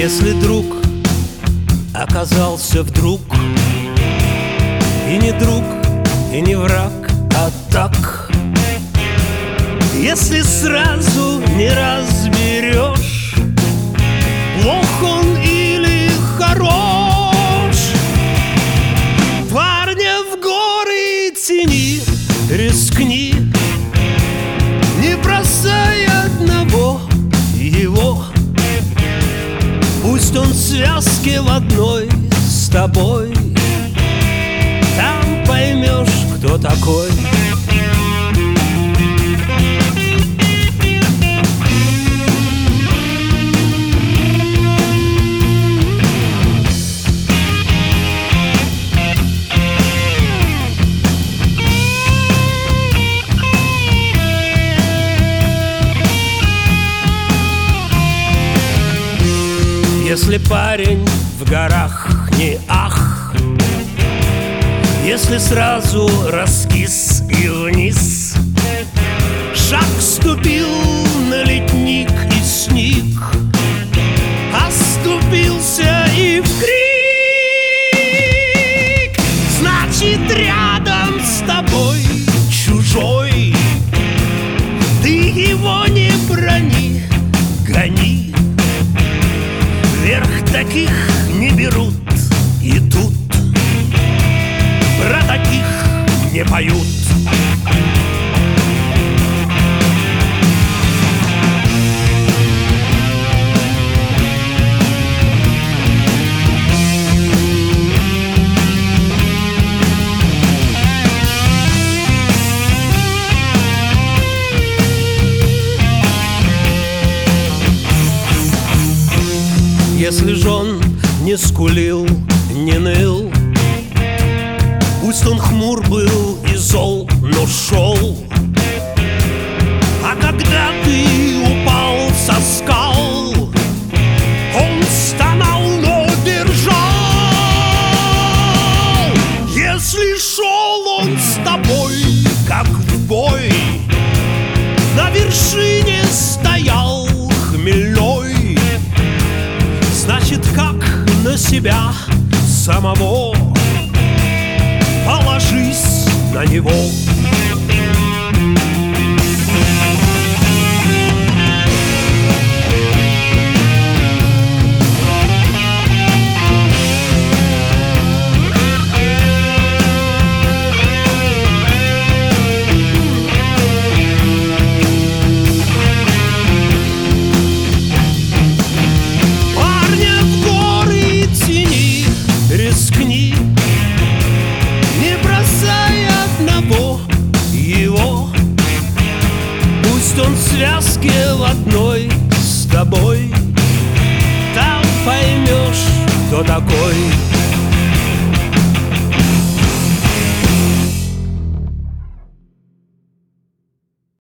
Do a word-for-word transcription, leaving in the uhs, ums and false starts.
Если друг оказался вдруг и не друг, и не враг, а так, если сразу не разберешь, плох он или хорош, парня в горы тяни, рискни, не бросай одного его. Пусть он в связке в одной с тобой, там поймешь, кто такой. Если парень в горах не ах, если сразу раскис и вниз, шаг ступил на ледник и сник, оступился и в крик, значит рядом с тобой чужой, ты его не брони, гони. Вверх таких не берут, и тут про таких не поют. Если ж он не скулил, не ныл, пусть он хмур был и зол, но шел. А когда ты упал со скал, он стонал, но держал. Если шел он с тобой, как в бой, на вершине стоял хмельной, значит, как на себя самого, положись на него. Не бросай одного его, пусть он в связке в одной с тобой, там поймешь, кто такой.